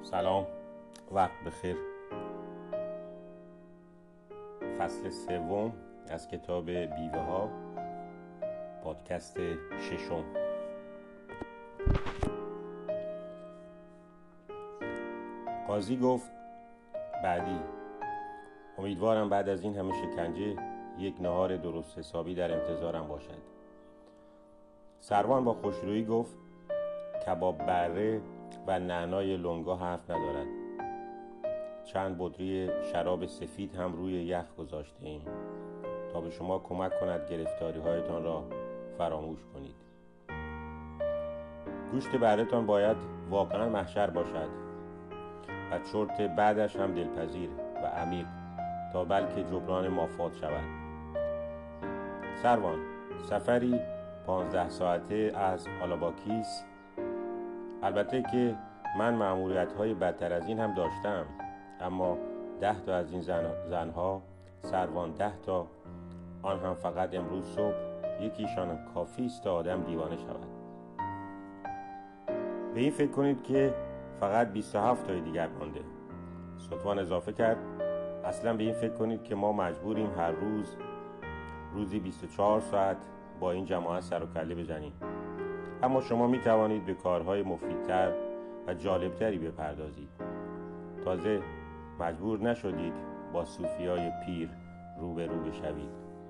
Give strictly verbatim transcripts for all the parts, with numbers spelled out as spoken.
سلام، وقت بخیر. فصل سوم از کتاب بیوه ها، پادکست ششم. قاضی گفت بعدی. امیدوارم بعد از این همه شکنجه یک نهار درست حسابی در انتظارم باشد. سروان با خوشرویی گفت کباب بره و نعنای لنگا حرف ندارد. چند بطری شراب سفید هم روی یخ گذاشته ایم تا به شما کمک کند گرفتاری هایتان را فراموش کنید. گوشت بره‌تان باید واقعا محشر باشد و چرت بعدش هم دلپذیر و عمیق تا بلکه جبران مافات شود. سروان، سفری پانزده ساعته از آلاباکیس. البته که من مأموریت های بدتر از این هم داشتم، اما ده تا از این زن زنها سروان ده تا، آن هم فقط امروز صبح، یکیشان کافی است تا آدم دیوانه شود. به این فکر کنید که فقط بیست و هفت تای دیگر مانده. ستوان اضافه کرد اصلا به این فکر کنید که ما مجبوریم هر روز روزی بیست و چهار ساعت با این جماعت سر و کله بزنیم، اما شما می توانید به کارهای مفیدتر و جالبتری بپردازید. تازه مجبور نشدید با صوفیای پیر روبرو بشوید.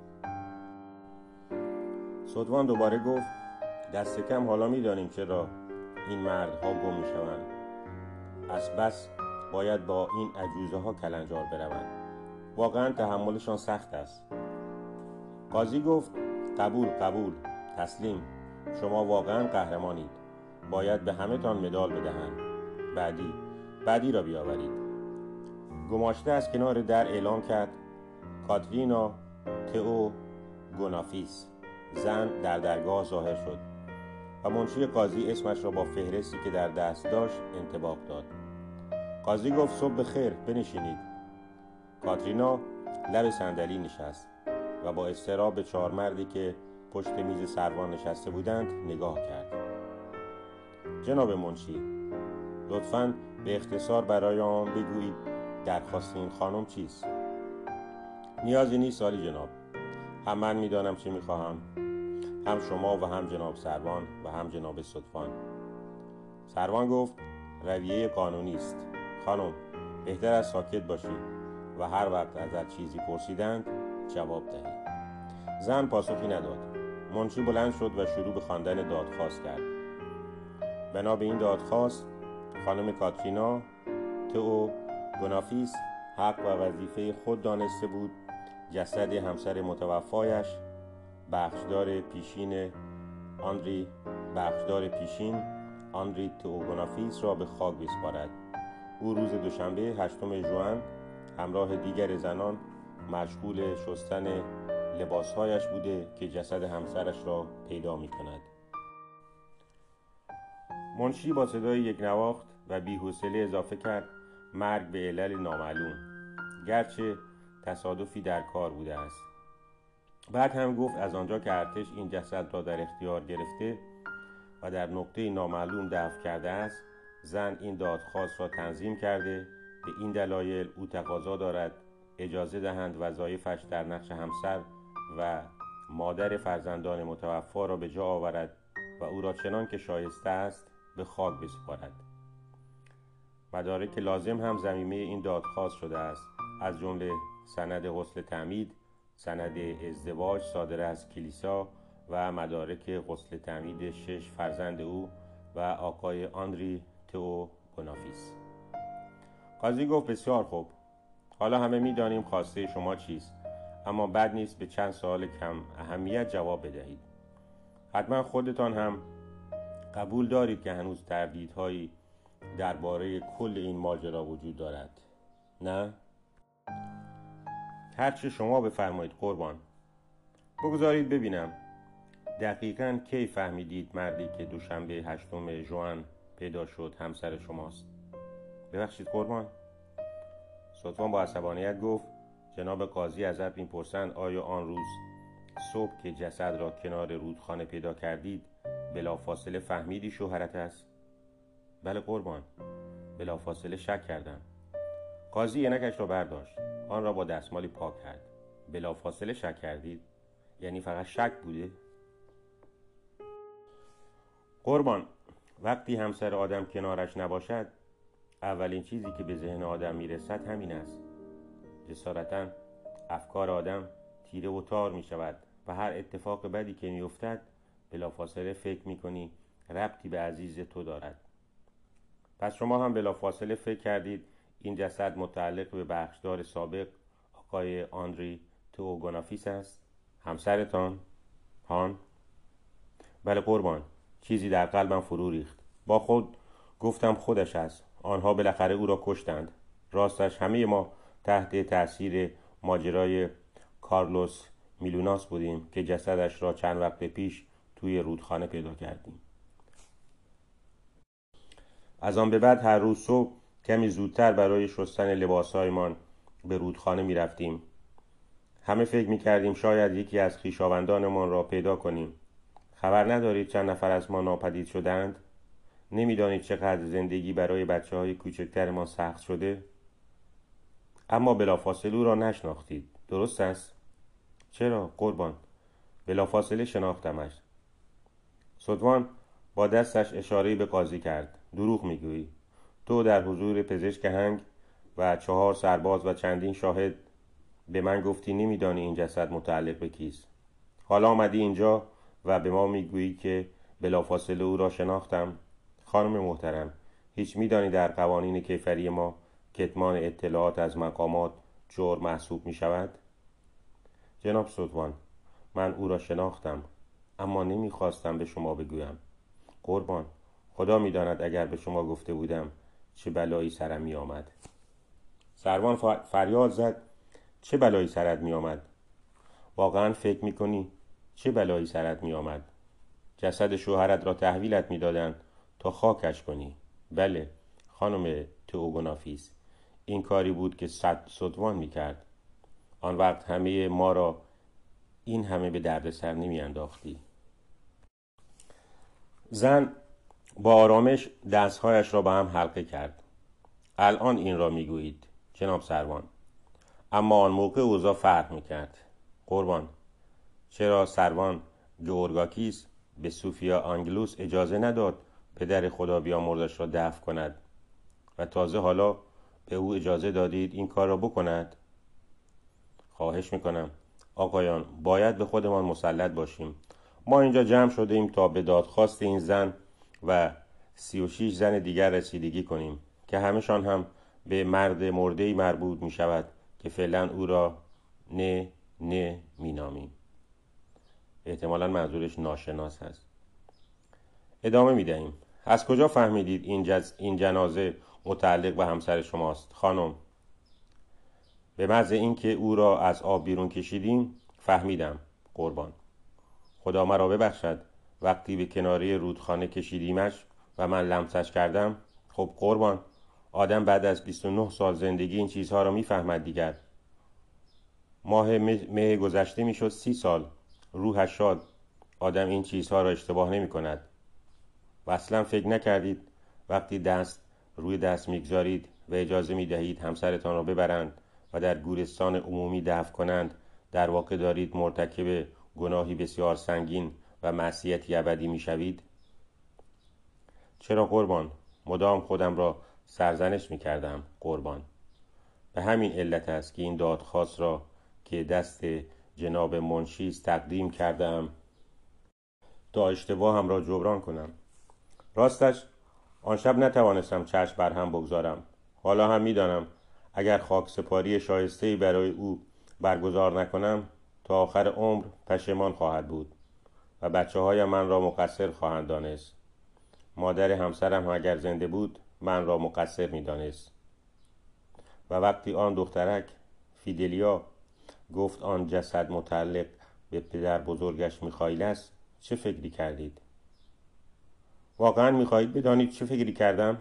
ستوان دوباره گفت دست کم حالا می دانیم چرا این مردها گم می شوند. از بس باید با این عجوزه ها کلنجار بروند. واقعا تحملشان سخت است. قاضی گفت قبول قبول تسلیم. شما واقعا قهرمانید. باید به همه تان مدال بدهند. بعدی بعدی را بیاورید. گماشته از کنار در اعلام کرد کاترینا تئو گونافیس. زن در درگاه ظاهر شد و منشی قاضی اسمش را با فهرستی که در دست داشت انطباق داد. قاضی گفت صبح بخیر، بنشینید. کاترینا لب صندلی نشست و با اضطراب به چهار مردی که پشت میز سروان نشسته بودند نگاه کرد. جناب منشی، لطفاً به اختصار برای آن بگویید درخواست این خانم چیست؟ نیازی نیست عالی جناب. هم من میدانم چه میخواهم، هم شما و هم جناب سروان و هم جناب ستوان. سروان گفت رویه قانونی است. خانم، بهتر از ساکت باشید و هر وقت ازت چیزی پرسیدند جواب دهید. زن پاسخی نداد. منشی بلند شد و شروع به خواندن دادخواست کرد. بنا به این دادخواست، خانم کاترینا تئو گونافیس حق و وظیفه خود دانسته بود جسد همسر متوفایش بخشدار پیشین آندری بخشدار پیشین آندری تئو گونافیس را به خاک بسپارد. او روز دوشنبه هشتم ژوئن همراه دیگر زنان مشغول شستن لباسهایش بوده که جسد همسرش را پیدا می کند. منشی با صدای یک نواخت و بی‌حوصله اضافه کرد مرگ به علل نامعلوم، گرچه تصادفی در کار بوده است. بعد هم گفت از آنجا که ارتش این جسد را در اختیار گرفته و در نقطه نامعلوم دفن کرده است، زن این دادخواست را تنظیم کرده. به این دلایل او تقاضا دارد اجازه دهند وظایفش در نقش همسر و مادر فرزندان متوفا را به جا آورد و او را چنان که شایسته است به خاک بسپارد. مدارک لازم هم ضمیمه این دادخواست شده است، از جمله سند غسل تعمید، سند ازدواج صادر از کلیسا و مدارک غسل تعمید شش فرزند او و آقای آندری تئو گونافیس. قاضی گفت بسیار خوب. حالا همه می دانیم خواسته شما چیست، اما بد نیست به چند سوال کم اهمیت جواب بدهید. حتما خودتان هم قبول دارید که هنوز تردیدهایی درباره کل این ماجرا وجود دارد، نه؟ هرچه شما بفرمایید قربان. بگذارید ببینم دقیقاً کی فهمیدید مردی که دوشنبه هشتم ژوئن پیدا شد همسر شماست؟ ببخشید قربان. ستوان با عصبانیت گفت جناب قاضی ازت میپرسند آیا آن روز صبح که جسد را کنار رودخانه پیدا کردید بلافاصله فهمیدی شوهرت است؟ بله قربان. بلافاصله شک کردم. قاضی عینکش را برداشت، آن را با دستمالی پاک کرد. بلافاصله شک کردید؟ یعنی فقط شک بوده؟ قربان، وقتی همسر آدم کنارش نباشد، اولین چیزی که به ذهن آدم میرسد همین است. جسارتاً افکار آدم تیره و تار می شود و هر اتفاق بدی که می افتد بلافاصله فکر می کنی ربطی به عزیز تو دارد. پس شما هم بلافاصله فکر کردید این جسد متعلق به بخشدار سابق آقای آندری توگونافیس است؟ همسرتان؟ هان؟ بله قربان، چیزی در قلبم فرو ریخت. با خود گفتم خودش است. آنها بالاخره او را کشتند. راستش همه ما تحت تأثیر ماجرای کارلوس میلوناس بودیم که جسدش را چند وقت پیش توی رودخانه پیدا کردیم. از آن به بعد هر روز صبح کمی زودتر برای شستن لباسهایمان به رودخانه می رفتیم. همه فکر می کردیم شاید یکی از خویشاوندانمان را پیدا کنیم. خبر ندارید چند نفر از ما ناپدید شدند؟ نمیدانید چقدر زندگی برای بچه های کوچکتر ما سخت شده؟ اما بلافاصله او را نشناختید، درست است؟ چرا قربان؟ بلافاصله شناختمش. سدوان با دستش اشاره به قاضی کرد. دروغ میگویی. تو در حضور پزشک هنگ و چهار سرباز و چندین شاهد به من گفتی نمیدانی این جسد متعلق به کیست. حالا آمدی اینجا و به ما میگویی که بلافاصله او را شناختم. خانم محترم، هیچ میدانی در قوانین کیفری ما کتمان اطلاعات از مقامات جرم محسوب می شود؟ جناب سدوان، من او را شناختم، اما نمیخواستم به شما بگویم. قربان، خدا میداند اگر به شما گفته بودم چه بلایی سرم می آمد. سروان فریاد زد. چه بلایی سرت می آمد؟ واقعا فکر می کنی چه بلایی سرت می آمد؟ جسد شوهرت را تحویلت می دادن تا خاکش کنی. بله خانم توگونافیس، این کاری بود که سدوان می کرد. آن وقت همه ما را این همه به درد سر نمی انداختی. زن با آرامش دستهایش را به هم حلقه کرد. الان این را می گویید جناب سروان، اما آن موقع اوضاع فرق می کرد. قربان، چرا سروان گورگاکیس به سوفیا آنگلوس اجازه نداد پدر خدا بیامرزش را دفن کند و تازه حالا به او اجازه دادید این کار را بکند؟ خواهش میکنم آقایان، باید به خودمان مسلط باشیم. ما اینجا جمع شده ایم تا به دادخواست این زن و سی و شیش زن دیگر رسیدگی کنیم که همشان هم به مرد مرده‌ای مربوط می شود که فعلا او را نه نه می نامیم. احتمالاً منظورش ناشناس هست. ادامه می دهیم. از کجا فهمیدید این, جز... این جنازه متعلق به همسر شماست خانم؟ به محض اینکه او را از آب بیرون کشیدیم فهمیدم قربان. خدا مرا ببخشد، وقتی به کناری رودخانه کشیدیمش و من لمسش کردم. خب قربان، آدم بعد از بیست و نه سال زندگی این چیزها را میفهمد دیگر. ماه مه گذشته میشد سی سال. روحش شاد، آدم این چیزها را اشتباه نمی کند. و اصلا فکر نکردید وقتی دست روی دست میگذارید و اجازه میدهید همسرتان را ببرند و در گورستان عمومی دفن کنند در واقع دارید مرتکب گناهی بسیار سنگین و معصیتی ابدی میشوید؟ چرا قربان؟ مدام خودم را سرزنش میکردم قربان. به همین علت است که این دادخواست را که دست جناب منشی تقدیم کردم تا اشتباهم را جبران کنم. راستش آن شب نتوانستم چشم بر هم بگذارم. حالا هم میدانم اگر خاک سپاری شایسته‌ای برای او برگزار نکنم تا آخر عمر پشیمان خواهد بود و بچه های من را مقصر خواهند دانست. مادر همسرم اگر زنده بود من را مقصر میدانست. و وقتی آن دخترک فیدلیا گفت آن جسد متعلق به پدر بزرگش میخائیل است، چه فکری کردید؟ واقعا میخواهید بدانید چه فکری کردم؟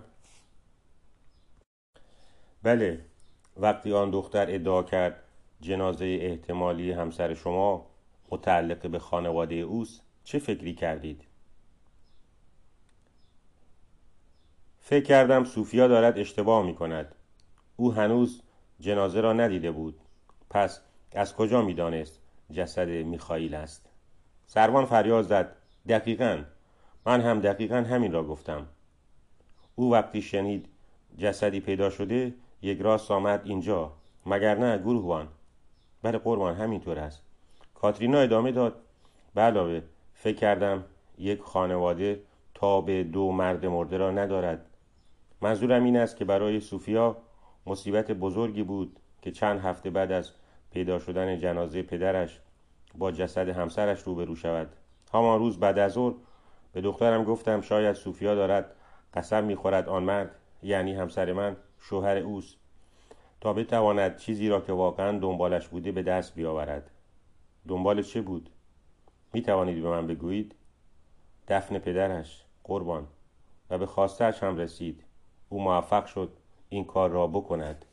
بله، وقتی آن دختر ادعا کرد جنازه احتمالی همسر شما متعلق به خانواده اوست، چه فکری کردید؟ فکر کردم سوفیا دارد اشتباه می کند. او هنوز جنازه را ندیده بود. پس از کجا می دانست جسد میخائیل است؟ سروان فریاد زد: دقیقاً. من هم دقیقاً همین را گفتم. او وقتی شنید جسدی پیدا شده یک راست آمد اینجا، مگر نه گروهبان؟ بله قربان، همینطور است. کاترینا ادامه داد: به علاوه فکر کردم یک خانواده تاب دو مرد مرده را ندارد. منظورم این است که برای سوفیا مصیبت بزرگی بود که چند هفته بعد از پیدا شدن جنازه پدرش با جسد همسرش روبرو شود. همان روز بعد از ظهر به دخترم گفتم شاید سوفیا دارد قسم می‌خورد آن مرد، یعنی همسر من، شوهر اوست، تا بتواند چیزی را که واقعا دنبالش بوده به دست بیاورد. دنبال چه بود؟ می توانید به من بگویید؟ دفن پدرش قربان، و به خواسته‌اش هم رسید. او موفق شد این کار را بکند.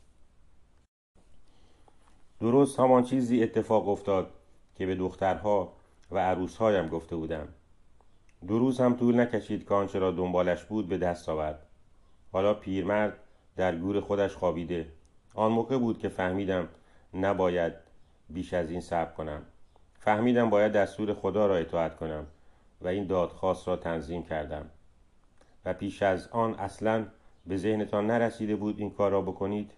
درست همان چیزی اتفاق افتاد که به دخترها و عروسهایم گفته بودم. دو روز هم طول نکشید که آنچه را دنبالش بود به دست آورد. حالا پیرمرد در گور خودش خوابیده. آن موقع بود که فهمیدم نباید بیش از این صبر کنم. فهمیدم باید دستور خدا را اطاعت کنم و این دادخواست را تنظیم کردم. و پیش از آن اصلاً به ذهنتان نرسیده بود این کار را بکنید؟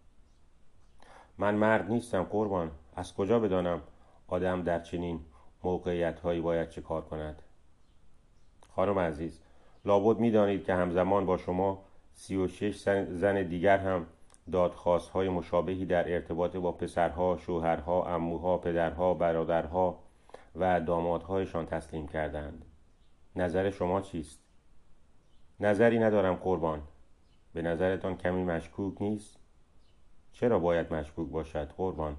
من مرد نیستم قربان. از کجا بدانم آدم در چنین موقعیت‌هایی باید چه کار کند؟ خانم عزیز، لابد می‌دانید که همزمان با شما سی و شش زن دیگر هم دادخواست‌های مشابهی در ارتباط با پسرها، شوهرها، عموها، پدرها، برادرها و دامادهایشان تسلیم کردند. نظر شما چیست؟ نظری ندارم قربان. به نظرتان کمی مشکوک نیست؟ چرا باید مشکوک باشد قربان؟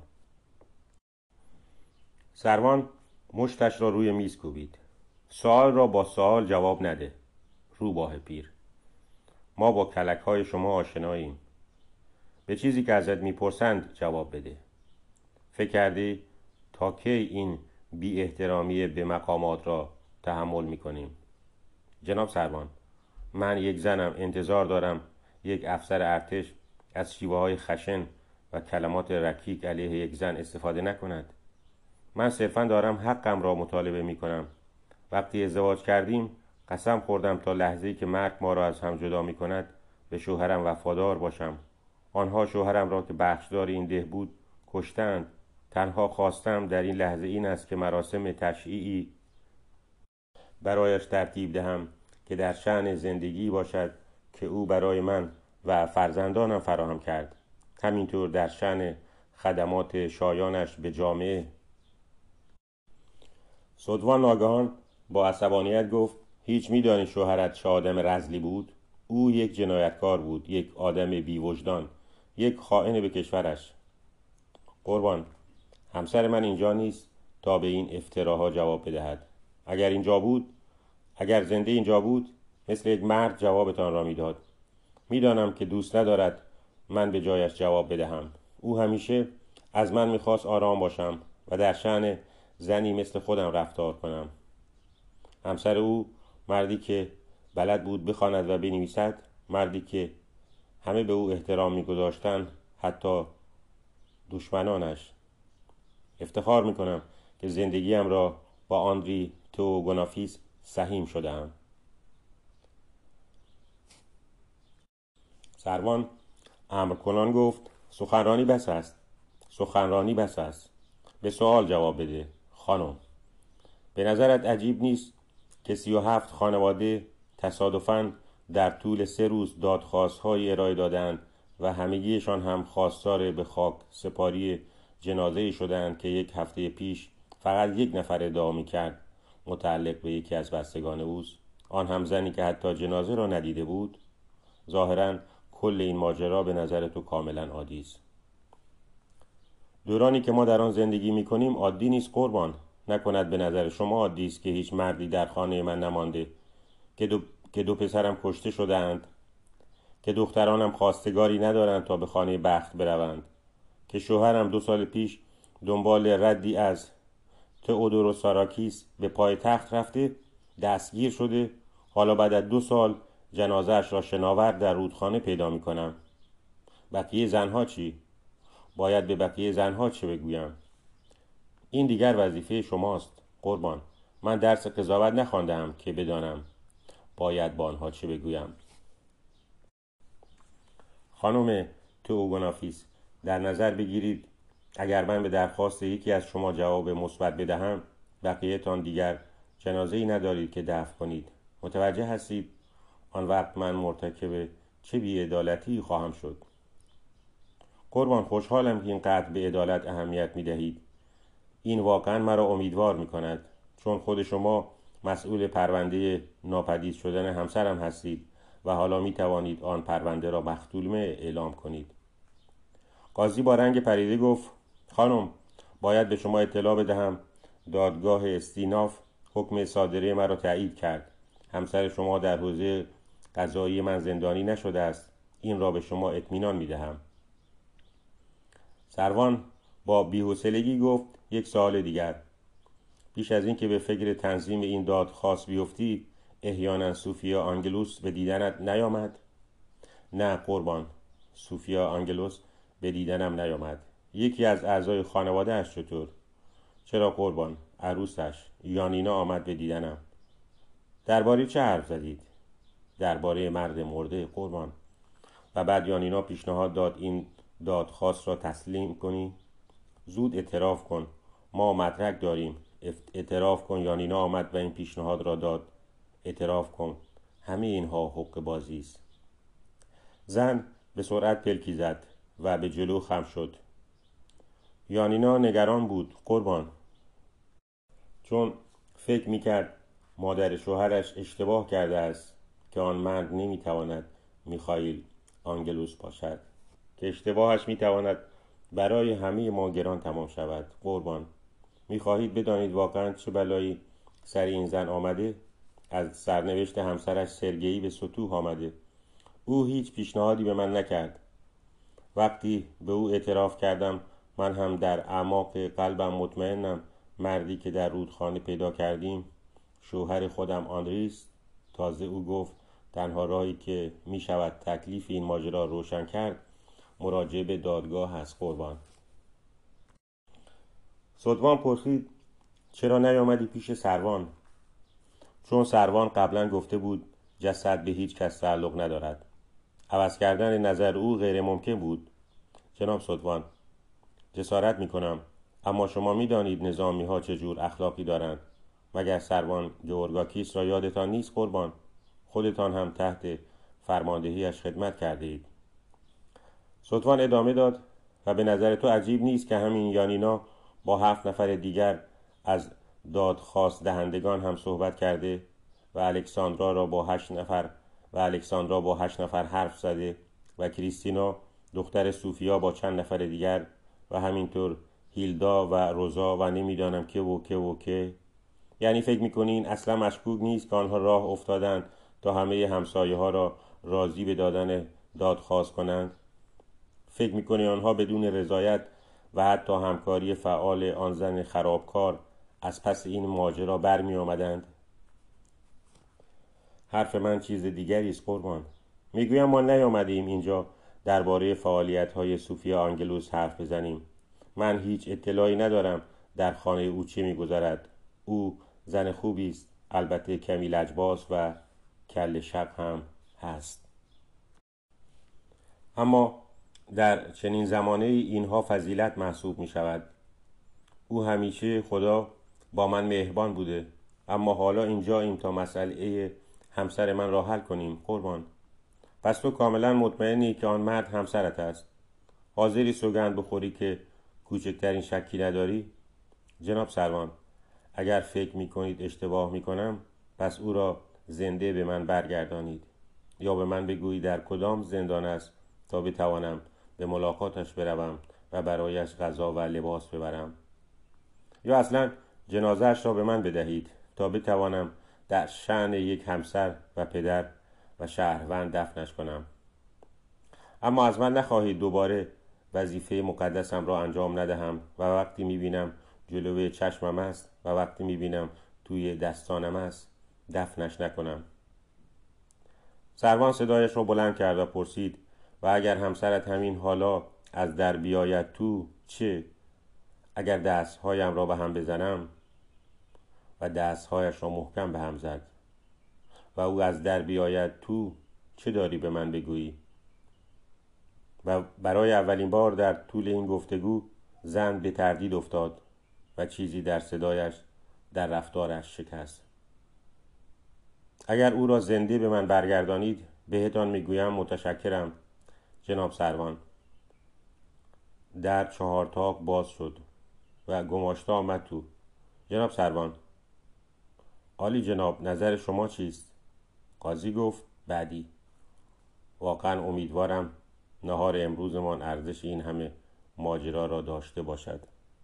سروان مشتش را روی میز کوبید. سوال را با سوال جواب نده، روباه پیر. ما با کلک‌های شما آشناییم. به چیزی که ازت میپرسند جواب بده. فکر کردی تا کی این بی احترامی به مقامات را تحمل میکنیم؟ جناب سروان، من یک زنم، انتظار دارم یک افسر ارتش از شیوه های خشن و کلمات رکیک علیه یک زن استفاده نکند. من صرفا دارم حقم را مطالبه می کنم. وقتی ازدواج کردیم قسم خوردم تا لحظه‌ای که مرگ ما را از هم جدا می کند به شوهرم وفادار باشم. آنها شوهرم را که بخشدار این ده بود کشتند. تنها خواستم در این لحظه این است که مراسم تشییعی برایش ترتیب دهم که در شأن زندگی باشد که او برای من و فرزندانم فراهم کرد. همینطور در شأن خدمات شایانش به جامعه. سودوان ناگهان با عصبانیت گفت: هیچ میدانی شوهرت چه آدم رذلی بود؟ او یک جنایتکار بود، یک آدم بی وجدان، یک خائن به کشورش. قربان، همسر من اینجا نیست تا به این افتراها جواب بدهد. اگر اینجا بود، اگر زنده اینجا بود، مثل یک مرد جوابتان را میداد. میدانم که دوست ندارد من به جایش جواب بدهم. او همیشه از من میخواست آرام باشم و در شأن زنی مثل خودم رفتار کنم. همسر او مردی که بلد بود بخواند و بنویسد، مردی که همه به او احترام میگذاشتند، حتی دشمنانش. افتخار میکنم که زندگیم را با آندری توگونافیس سهیم شدم. سروان امر کنان گفت: سخنرانی بس است. سخنرانی بس است. به سوال جواب بده خانم. به نظرت عجیب نیست که سی و هفت خانواده تصادفاً در طول سه روز دادخواست‌های ارائه دادند و همگیشان هم خواستار به خاک سپاری جنازه‌ای شدند که یک هفته پیش فقط یک نفر ادعا می‌کرد متعلق به یکی از بستگان اوست، آن هم زنی که حتی جنازه را ندیده بود؟ ظاهراً کل این ماجرا به نظر تو کاملاً عادی است. دورانی که ما در آن زندگی می‌کنیم عادی نیست قربان. نکند به نظر شما عادی است که هیچ مردی در خانه من نمانده، که دو, که دو پسرم کشته شده‌اند، که دخترانم خواستگاری ندارند تا به خانه بخت بروند، که شوهرم دو سال پیش دنبال ردی از تئودوروس ساراکیس به پای تخت رفته، دستگیر شده، حالا بعد از دو سال جنازه‌اش را شناور در رودخانه پیدا می کنم. بقیه زنها چی؟ باید به بقیه زنها چه بگویم؟ این دیگر وظیفه شماست قربان. من درس قضاوت نخواندم که بدانم باید با آنها چه بگویم. خانم توگونافیس، در نظر بگیرید اگر من به درخواست یکی از شما جواب مثبت بدهم، بقیه‌تان دیگر جنازه‌ای ندارید که دفن کنید. متوجه هستید؟ آن وقت من مرتکب چه بی‌عدالتی خواهم شد. قربان، خوشحالم که اینقدر به عدالت اهمیت می دهید. این واقعا مرا امیدوار می کند، چون خود شما مسئول پرونده ناپدید شدن همسرم هستید و حالا می توانید آن پرونده را مختولمه اعلام کنید. قاضی با رنگ پریده گفت: خانم، باید به شما اطلاع بدهم دادگاه استیناف حکم صادره مرا تایید کرد. همسر شما در حوزه قضایی من زندانی نشده است. این را به شما اطمینان می دهم. سروان با بی‌حوصلگی گفت: یک سوال دیگر. پیش از این که به فکر تنظیم این دادخواست بیفتی، احیانا سوفیا آنگلوس به دیدنت نیامد؟ نه قربان، سوفیا آنگلوس به دیدنم نیامد. یکی از اعضای خانواده اش چطور؟ چرا قربان، عروسش یانینا آمد به دیدنم. درباره چه حرف زدید؟ درباره مرد مرده قربان. و بعد یانینا پیشنهاد داد این دادخواست را تسلیم کنی. زود اعتراف کن، ما مدرک داریم. اعتراف کن یانینا آمد و این پیشنهاد را داد. اعتراف کن. همه اینها حق بازی است. زن به سرعت پلکی زد و به جلو خم شد. یانینا نگران بود قربان، چون فکر میکرد مادر شوهرش اشتباه کرده است که آن مرد نمیتواند میخائیل آنگلوس باشد، که اشتباهش میتواند برای همه ما گران تمام شود. قربان، میخواهید بدانید واقعا چه بلایی سر این زن آمده؟ از سرنوشت همسرش سرگئی به سطوح آمده. او هیچ پیشنهادی به من نکرد. وقتی به او اعتراف کردم، من هم در اعماق قلبم مطمئنم مردی که در رودخانه پیدا کردیم شوهر خودم آندریست. تازه او گفت تنها راهی که می شود تکلیف این ماجرا روشن کرد مراجعه به دادگاه است قربان. سدوان پرسید: چرا نیامدی پیش سروان؟ چون سروان قبلا گفته بود جسد به هیچ کس تعلق ندارد. عوض کردن نظر او غیر ممکن بود. جناب سدوان، جسارت می کنم، اما شما می دانید نظامی ها چجور اخلاقی دارند. مگر سروان گورگاکیس را یادتان نیست قربان؟ خودتان هم تحت فرماندهیش خدمت کرده اید. سدوان ادامه داد: و به نظر تو عجیب نیست که همین یانینا با هفت نفر دیگر از دادخواست دهندگان هم صحبت کرده و الکساندرا را با هشت نفر و الکساندرا با هشت نفر حرف زده و کریستینا دختر سوفیا با چند نفر دیگر و همینطور هیلدا و روزا و نمیدانم که و که و که. یعنی فکر میکنین اصلا مشکوک نیست که آنها راه افتادند تا همه همسایه ها را راضی به دادن دادخواست کنند؟ فکر میکنی آنها بدون رضایت و حتی همکاری فعال آن زن خرابکار از پس این ماجرا برمی آمدند؟ حرف من چیز دیگری است قربان. میگویم ما نیامدیم اینجا درباره فعالیت‌های سوفیا آنگلوس حرف بزنیم. من هیچ اطلاعی ندارم در خانه او چه می‌گذرد. او زن خوبی است، البته کمی لجباز و کل شق هم هست. اما در چنین زمانه اینها فضیلت محسوب می شود. او همیشه خدا با من مهربان بوده، اما حالا اینجا این تا مسئله همسر من را حل کنیم قربان. پس تو کاملا مطمئنی که آن مرد همسرت است؟ حاضری سوگند بخوری که کوچکترین شکی نداری؟ جناب سروان، اگر فکر می کنید اشتباه می کنم، پس او را زنده به من برگردانید، یا به من بگویید در کدام زندان است تا بتوانم به ملاقاتش بروم و برایش غذا و لباس ببرم، یا اصلا جنازه‌اش را به من بدهید تا بتوانم در شأن یک همسر و پدر و شهروند دفنش کنم. اما از من نخواهید دوباره وظیفه مقدسم را انجام ندهم و وقتی میبینم جلوی چشمم است و وقتی میبینم توی دستانم است دفنش نکنم. سروان صدایش را بلند کرد و پرسید: و اگر همسرت همین حالا از در بیاید تو چه؟ اگر دستهایم را به هم بزنم؟ و دستهایش را محکم به هم زد. و او از در بیاید تو چه داری به من بگویی؟ و برای اولین بار در طول این گفتگو زن به تردید افتاد و چیزی در صدایش، در رفتارش شکست. اگر او را زنده به من برگردانید بهتان میگویم متشکرم جناب سروان. در چهار تاق باز شد و گماشته آمد تو. جناب سروان. عالی جناب، نظر شما چیست؟ قاضی گفت: بعدی. واقعا امیدوارم نهار امروزمان ارزش این همه ماجرا را داشته باشد.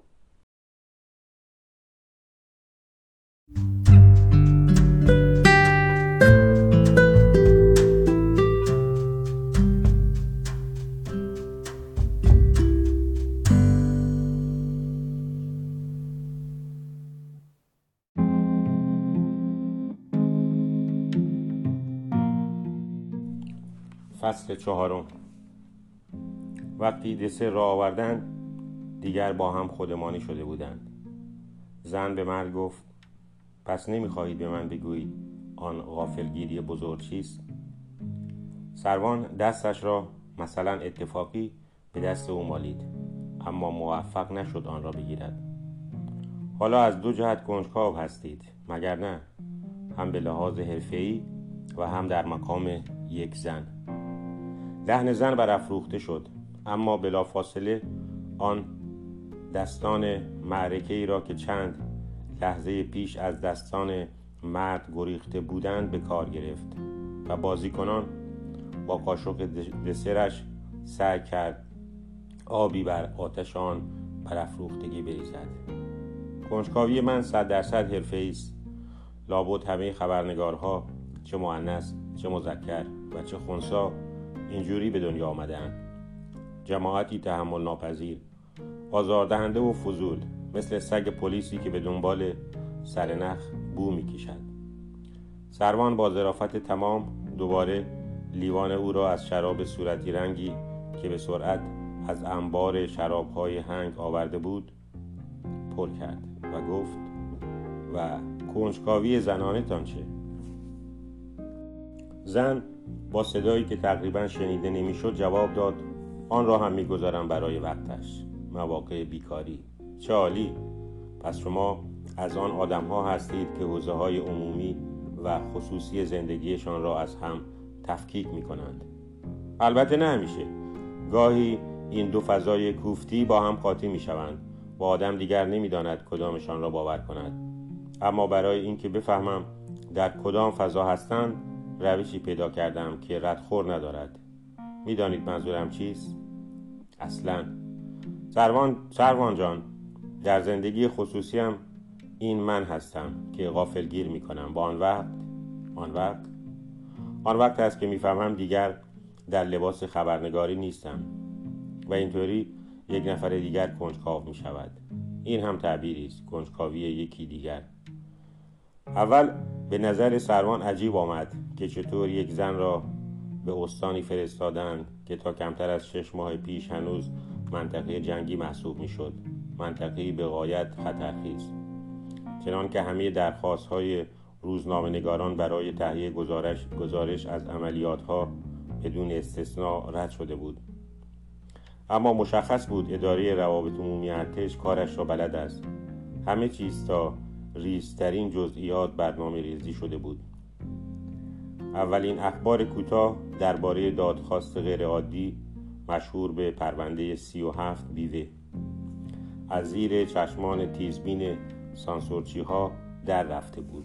فصل چهارم. وقتی دسر را آوردند دیگر با هم خودمانی شده بودند. زن به مرد گفت: پس نمیخواهید به من بگویید آن غافلگیری بزرگ چیست؟ سروان دستش را مثلا اتفاقی به دست او مالید، اما موفق نشد آن را بگیرد. حالا از دو جهت کنجکاو هستید، مگر نه؟ هم به لحاظ حرفه‌ای و هم در مقام یک زن. لحن زن برافروخته شد، اما بلافاصله آن دستان معرکه‌ای را که چند لحظه پیش از دستان مرد گریخته بودند به کار گرفت و بازیکنان با قاشق دسرش سعی کرد آبی بر آتش آن برافروختگی بریزد. کنجکاوی من صد درصد حرفه‌ای است. لابد همه خبرنگارها، چه مؤنث چه مذکر و چه خنثی، اینجوری به دنیا آمدند. جماعتی تحمل ناپذیر، آزاردهنده و فضول، مثل سگ پلیسی که به دنبال سرنخ بو می‌کشد. سروان با ظرافت تمام دوباره لیوان او را از شراب صورتی رنگی که به سرعت از انبار شراب‌های هنگ آورده بود پر کرد و گفت: و کنجکاوی زنانه تان چه؟ زن با صدایی که تقریبا شنیده نمیشد جواب داد: آن را هم میگذارم برای وقتش، مواقع بیکاری. چه عالی! پس شما از آن آدم ها هستید که حوزه های عمومی و خصوصی زندگیشان را از هم تفکیک می کنند. البته نه همیشه. گاهی این دو فضای کوفتی با هم قاطی می شوند و آدم دیگر نمی داند کدامشان را باور کند. اما برای اینکه بفهمم در کدام فضا هستند روشی پیدا کردم که ردخور ندارد. می دانید منظورم چیست؟ اصلاً سروان سروان جان، در زندگی خصوصیم این من هستم که غافلگیر می کنم. با آن وقت آن وقت آن وقت است که میفهمم دیگر در لباس خبرنگاری نیستم و اینطوری یک نفر دیگر کنجکاو می شود. این هم تعبیری است، کنجکاوی یکی دیگر. اول به نظر سروان عجیب آمد که چطور یک زن را به استانی فرستادند که تا کمتر از شش ماه پیش هنوز منطقه جنگی محسوب می شد، منطقه‌ای به غایت خطرخیز، چنان که همه درخواست‌های روزنامه‌نگاران برای تهیه گزارش گزارش از عملیات‌ها بدون استثناء رد شده بود. اما مشخص بود اداره روابط عمومی ارتش کارش را بلد است. همه چیز تا ریزترین جزئیات برنامه ریزی شده بود. اولین اخبار کوتاه درباره دادخواست غیرعادی مشهور به پرونده سی و هفت بیوه از زیر چشمان تیزبین سانسورچی‌ها در رفته بود.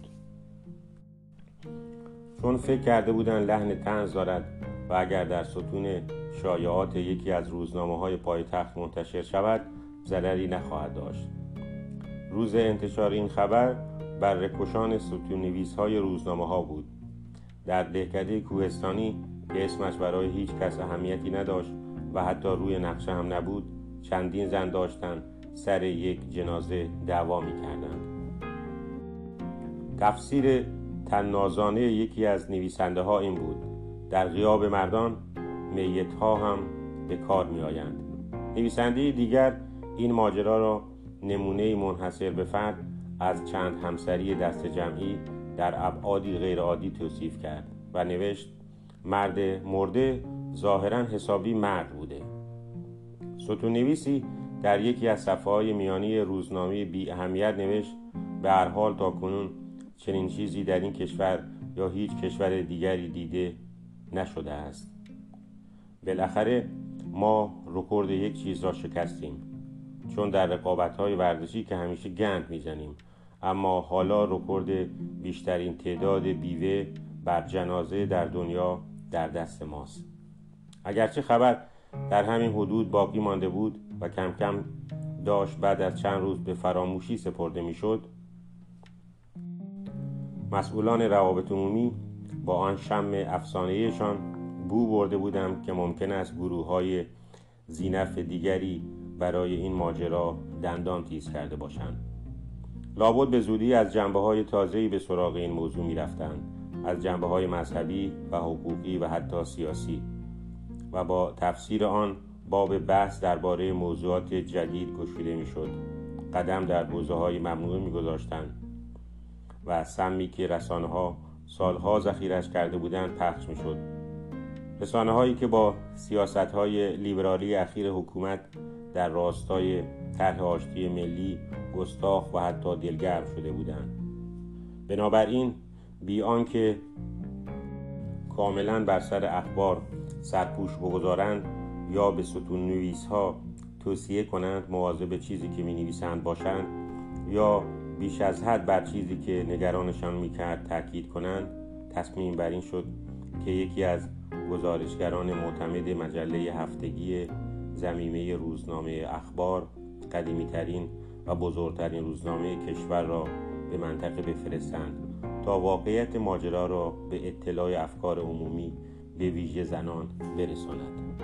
چون فکر کرده بودند لحن طنز دارد و اگر در ستون شایعات یکی از روزنامه‌های پایتخت منتشر شود ضرری نخواهد داشت. روز انتشار این خبر برره‌کشان ستون‌نویس‌های روزنامه‌ها بود. در دهکده کوهستانی که اسمش برای هیچ کس اهمیتی نداشت و حتی روی نقشه هم نبود، چندین زن داشتند سر یک جنازه دعوا می‌کردند. تفسیر طنازانه یکی از نویسنده‌ها این بود: در غیاب مردان میت ها هم به کار می آیند. نویسنده دیگر این ماجرا را نمونه منحصر به فرد از چند همسری دست جمعی در ابعادی غیرعادی توصیف کرد و نوشت مرد مرده ظاهراً حسابی مرد بوده. ستون نویسی در یکی از صفحه‌های میانی روزنامه بی اهمیت نوشت به هر حال تا کنون چنین چیزی در این کشور یا هیچ کشور دیگری دیده نشده است. بالاخره ما رکورد یک چیز را شکستیم، چون در رقابت‌های ورزشی که همیشه گند می‌زنیم، اما حالا رکورد بیشترین تعداد بیوه بر جنازه در دنیا در دست ماست. اگرچه خبر در همین حدود باقی مانده بود و کم کم داشت بعد از چند روز به فراموشی سپرده میشد، مسئولان روابط عمومی با آن شم افسانه‌ایشان بو برده بودند که ممکن است گروه‌های ذی‌نفع دیگری برای این ماجرا دندان تیز کرده باشند. لابد به زودی از جنبه‌های تازه‌ای به سراغ این موضوع می‌رفتند، از جنبه‌های مذهبی و حقوقی و حتی سیاسی، و با تفسیر آن باب بحث درباره موضوعات جدید گشوده می‌شد. قدم در حوزه‌های ممنوعه می‌گذاشتند و سمی که رسانه‌ها سالها ذخیره‌اش کرده بودند پخش می‌شد. رسانه‌هایی که با سیاست‌های لیبرالی اخیر حکومت در راستای طرح آشتی ملی گستاخ و حتی دلگرم شده بودند. بنابراین بی آنکه کاملا بر سر اخبار سرپوش بگذارند یا به ستون نویس‌ها توصیه کنند مواظب چیزی که می‌نویسند باشند یا بیش از حد بر چیزی که نگرانشان می‌کرد تاکید کنند، تصمیم بر این شد که یکی از گزارشگران معتمد مجله هفتگی ضمیمه روزنامه اخبار، قدیمی‌ترین و بزرگترین روزنامه کشور را به منطقه بفرستند تا واقعیت ماجرا را به اطلاع افکار عمومی به ویژه زنان برساند.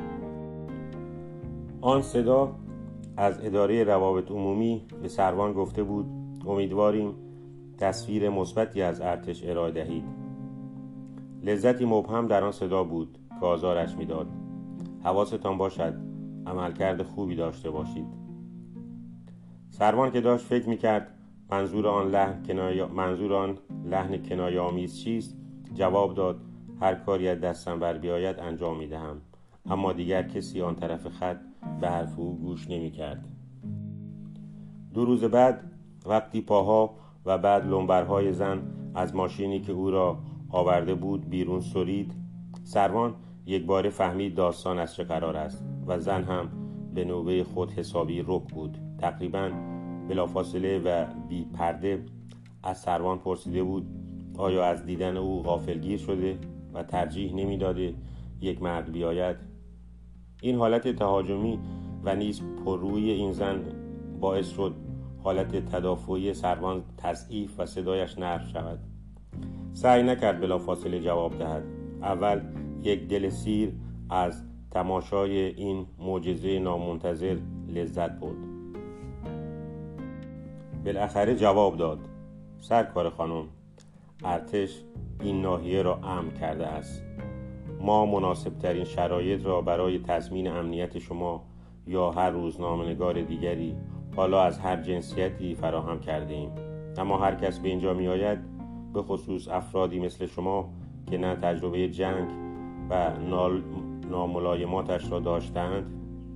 آن صدا از اداره روابط عمومی به سروان گفته بود امیدواریم تصویر مثبتی از ارتش ارائه دهید. لذتی مبهم در آن صدا بود که آزارش می‌داد. حواستان باشد عملکرد خوبی داشته باشید. سروان که داشت فکر می‌کرد منظور آن لحن کنایه منظور آن لحن کنایه‌آمیز چیست، جواب داد هر کاری از دستم بر بیاید انجام می‌دهم. اما دیگر کسی آن طرف خط به حرف او گوش نمی‌کرد. دو روز بعد وقتی پاها و بعد لنبرهای زن از ماشینی که او را آورده بود بیرون سرید، سروان یک باره فهمید داستان از چه قرار است و زن هم به نوبه خود حسابی رک بود. تقریباً بلافاصله و بی پرده از سروان پرسیده بود آیا از دیدن او غافلگیر شده و ترجیح نمیداده یک مرد بیاید. این حالت تهاجمی و نیز پررویی این زن باعث شد حالت تدافعی سروان تضعیف و صدایش نرم شود. سعی نکرد بلافاصله جواب دهد. اول یک دل سیر از تماشای این معجزه نامنتظر لذت برد. بالاخره جواب داد: سرکار خانم، ارتش این ناحیه را امن کرده است. ما مناسب ترین شرایط را برای تضمین امنیت شما یا هر روزنامه‌نگار دیگری، حالا از هر جنسیتی، فراهم کرده ایم. اما هر کس به اینجا می آید، به خصوص افرادی مثل شما که نه تجربه جنگ و ناملایماتش را داشتند،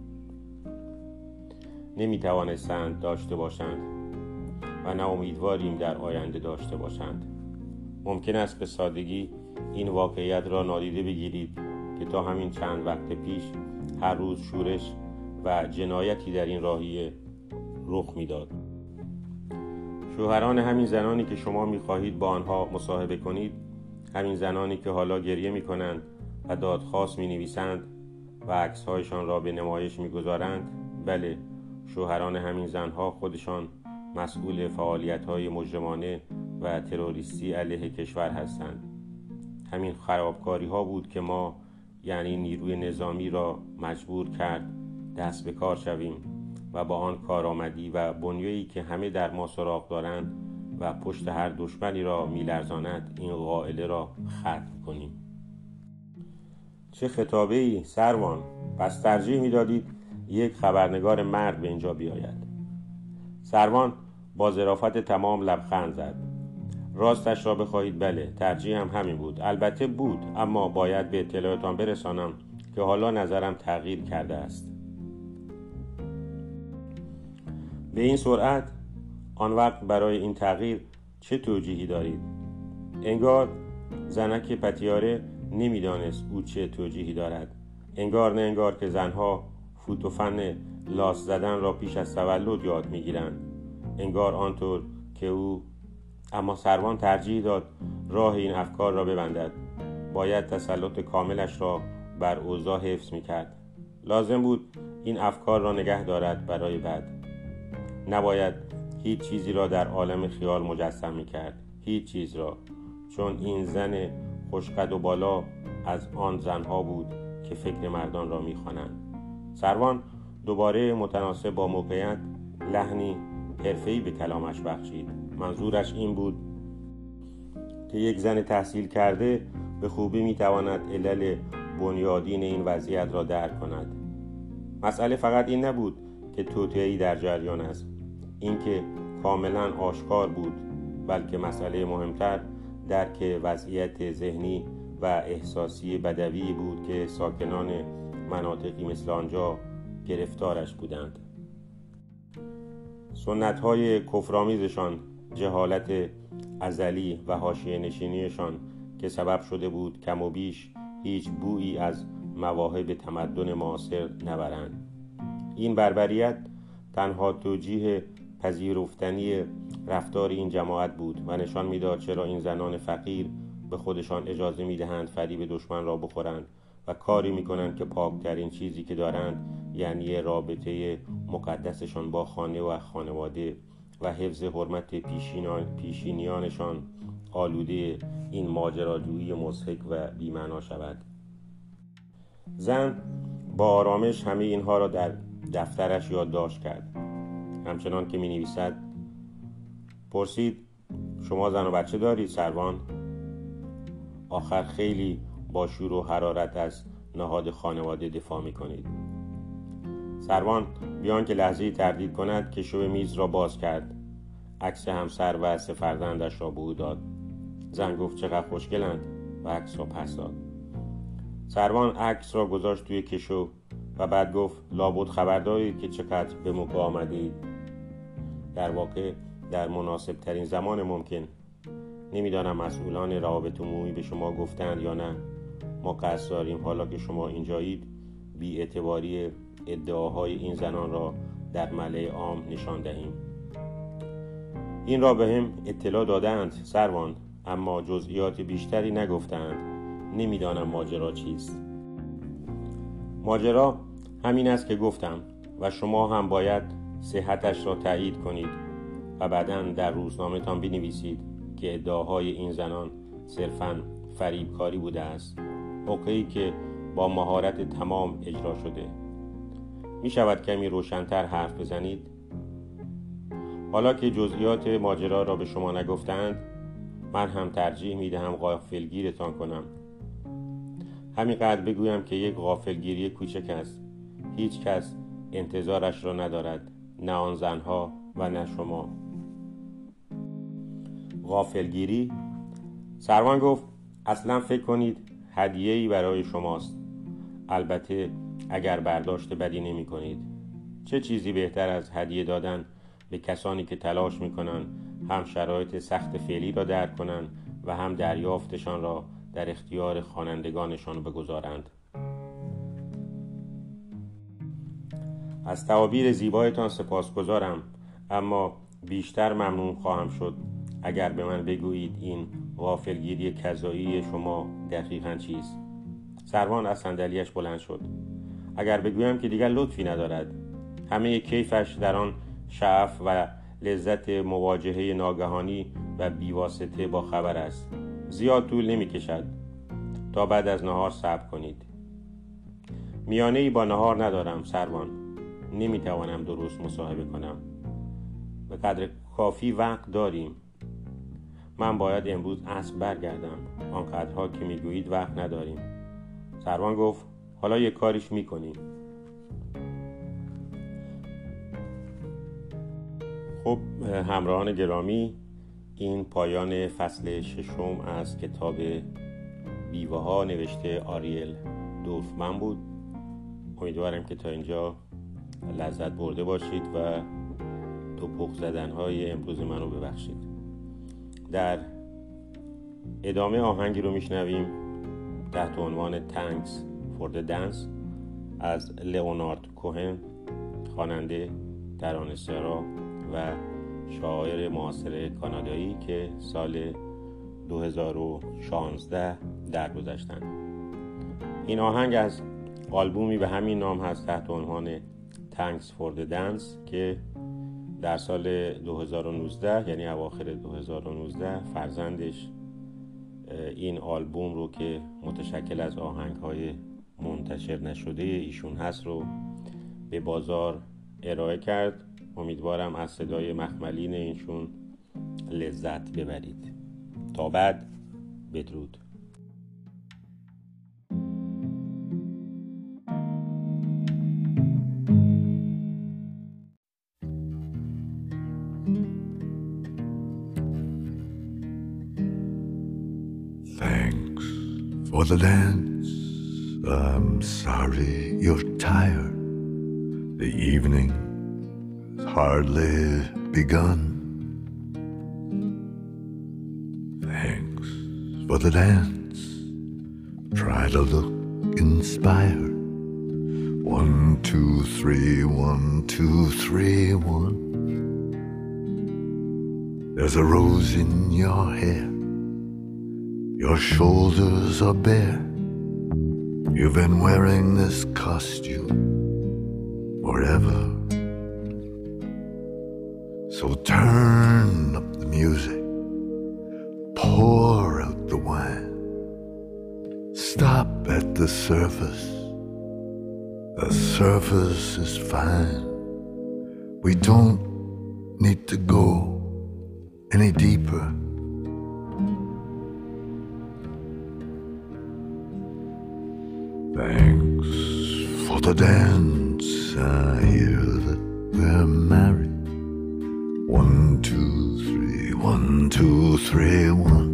نمی توانستند داشته باشند و نه امیدواریم در آینده داشته باشند. ممکن است به سادگی این واقعیت را نادیده بگیرید که تا همین چند وقت پیش هر روز شورش و جنایتی در این ناحیه رخ میداد. شوهران همین زنانی که شما می‌خواهید با آنها مصاحبه کنید، همین زنانی که حالا گریه می‌کنند و دادخواست می‌نویسند و عکس‌هایشان را به نمایش می‌گذارند، بله، شوهران همین زنها خودشان مسئول فعالیت‌های مجرمانه و تروریستی علیه کشور هستند. همین خرابکاری‌ها بود که ما، یعنی نیروی نظامی، را مجبور کرد دست به کار شویم و با آن کارآمدی و بنیه‌ای که همه در ما سراغ دارند و پشت هر دشمنی را می‌لرزاند، این قائله را ختم کنیم. چه خطابه‌ای سروان. پس ترجیح می‌دادید یک خبرنگار مرد به اینجا بیاید. سروان با ظرافت تمام لبخند زد. راستش را بخواهید بله، ترجیحم همین بود. البته بود، اما باید به اطلاعتان برسانم که حالا نظرم تغییر کرده است. به این سرعت؟ آن وقت برای این تغییر چه توجیهی دارید؟ انگار زنک پتیاره نمیدانست او چه توجیهی دارد. انگار نه انگار که زنها فوت و فن لاس زدن را پیش از تولد یاد میگیرند. انگار آنطور که او. اما سروان ترجیح داد راه این افکار را ببندد. باید تسلط کاملش را بر اوضاع حفظ میکرد. لازم بود این افکار را نگه دارد برای بعد. نباید هیچ چیزی را در عالم خیال مجسم میکرد. هیچ چیز را. چون این زن خوشقد و بالا از آن زنها بود که فکر مردان را میخوانند. سروان دوباره متناسب با موقعیت لحنی حرفه‌ای به کلامش بخشید. منظورش این بود که یک زن تحصیل کرده به خوبی میتواند علل بنیادین این وضعیت را درک کند. مسئله فقط این نبود که توطئه‌ای در جریان است، این که کاملا آشکار بود، بلکه مسئله مهمتر درک وضعیت ذهنی و احساسی بدوی بود که ساکنان مناطقی مثل آنجا گرفتارش بودند. سنت‌های کفرآمیزشان، جهالت ازلی و حاشیه نشینیشان که سبب شده بود کم و بیش هیچ بویی از مواهب تمدن معاصر نبرند. این بربریت تنها توجیه پذیرفتنی رفتار این جماعت بود و نشان میداد چرا این زنان فقیر به خودشان اجازه میدهند فریب دشمن را بخورند و کاری میکنند که پاکترین چیزی که دارند، یعنی رابطه مقدسشان با خانه و خانواده و حفظ حرمت پیشینیانشان، آلوده این ماجراجویی مضحک و بی‌معنا شود. زن با آرامش همه اینها را در دفترش یادداشت کرد. همچنان که می نویسد پرسید شما زن و بچه دارید سروان؟ آخر خیلی با شور و حرارت از نهاد خانواده دفاع می کنید. سروان بیان که لحظه‌ای تردید کند کشو میز را باز کرد. عکس همسر و سه فرزندش را به او داد. زن گفت چقدر خوشگلند و عکس را پس داد. سروان عکس را گذاشت توی کشو و بعد گفت لابد خبر دارید که چقدر به موقع آمدید. در واقع در مناسب ترین زمان ممکن. نمیدانم مسئولان روابط عمومی به شما گفتند یا نه. ما قصد داریم حالا که شما اینجایید بی اعتباری ادعاهای این زنان را در ملأ عام نشان دهیم. این را به هم اطلاع دادند سروان، اما جزئیات بیشتری نگفتند. نمیدانم ماجرا چیست. ماجرا همین است که گفتم و شما هم باید صحتش را تایید کنید و بعداً در روزنامه تان بنویسید که ادعاهای این زنان صرفاً فریبکاری بوده است، حقه‌ای که با مهارت تمام اجرا شده. می شود کمی روشن‌تر حرف بزنید؟ حالا که جزئیات ماجرا را به شما نگفتند، من هم ترجیح می دهم غافلگیرتان کنم. همینقدر بگویم که یک غافلگیری کوچک است. هیچ کس انتظارش را ندارد، نه آن زنها و نه شما. غافلگیری؟ سروان گفت اصلا فکر کنید هدیه‌ای برای شماست. البته اگر برداشت بدی نمی کنید. چه چیزی بهتر از هدیه دادن به کسانی که تلاش می کنند هم شرایط سخت فعلی را درک کنند و هم دریافتشان را در اختیار خوانندگانشان بگذارند. از تعابیر زیبایتان سپاسگزارم، اما بیشتر ممنون خواهم شد اگر به من بگویید این غافلگیری کذایی شما دقیقاً چیست. سروان از صندلیاش بلند شد. اگر بگویم که دیگر لطفی ندارد. همه کیفش در آن شعف و لذت مواجهه ناگهانی و بیواسطه با خبر است. زیاد طول نمی کشد. تا بعد از نهار صبر کنید. میانه‌ای با نهار ندارم سروان. نمی توانم درست مصاحبه کنم. به قدر کافی وقت داریم. من باید امروز عصر برگردم. آنقدرها که میگویید وقت نداریم. سروان گفت حالا یه کاریش میکنیم. خب همراهان گرامی، این پایان فصل ششم از کتاب بیوه ها نوشته آریل دورفمن بود. امیدوارم که تا اینجا لذت برده باشید و توپق زدن های امروز منو ببخشید. در ادامه آهنگی رو میشنویم تحت عنوان Thanks for the Dance از لئونارد کوهن، خواننده، ترانه‌سرا و شاعر معاصر کانادایی که سال دو هزار و شانزده درگذشتند. این آهنگ از آلبومی به همین نام هست تحت عنوان Thanks for the Dance که در سال دو هزار و نوزده، یعنی اواخر دو هزار و نوزده، فرزندش این آلبوم رو که متشکل از آهنگ‌های منتشر نشده ایشون هست رو به بازار ارائه کرد. امیدوارم از صدای مخملین اینشون لذت ببرید. تا بعد، بدرود. Thanks for the dance. I'm sorry you're tired. The evening has hardly begun. Thanks for the dance. Try to look inspired. One, two, three, one, two, three, one. There's a rose in your hair. Your shoulders are bare. You've been wearing this costume forever. So turn up the music, pour out the wine. Stop at the surface. The surface is fine. We don't need to go any deeper. Thanks for the dance. I hear that we're married. One, two, three, one, two, three, one.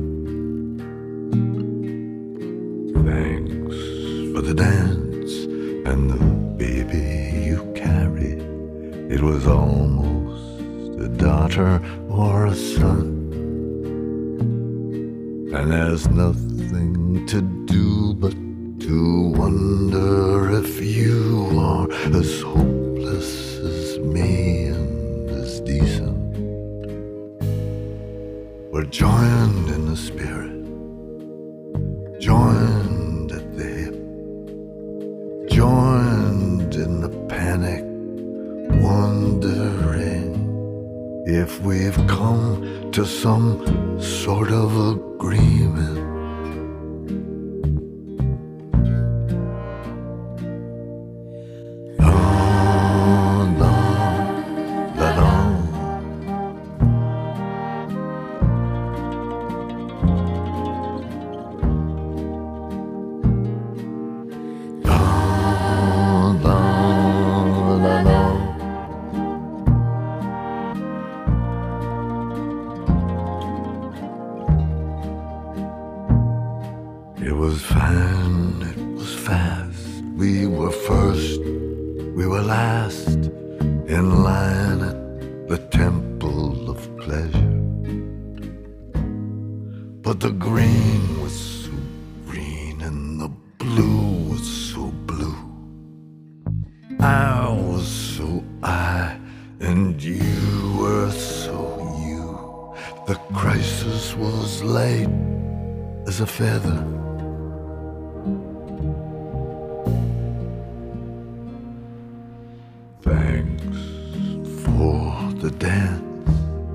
Thanks for the dance and the baby you carried. It was almost a daughter or a son. And there's nothing to do but to wonder if you are as hopeless as me and as decent. We're joined in the spirit, joined at the hip, joined in the panic, wondering if we've come to some sort of agreement. It was fine, it was fast. We were first, we were last, in line at the temple of pleasure. But the green was so green and the blue was so blue. I was so I and you were so you. The crisis was light as a feather. Thanks for the dance.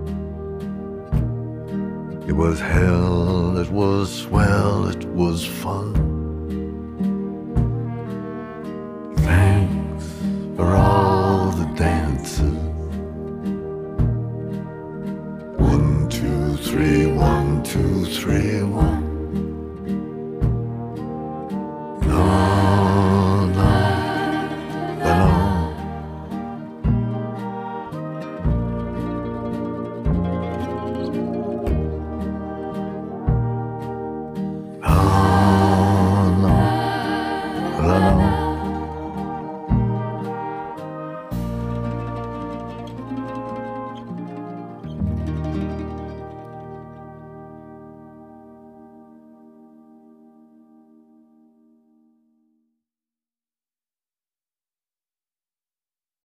It was hell, it was swell, it was fun. Thanks for all the dances.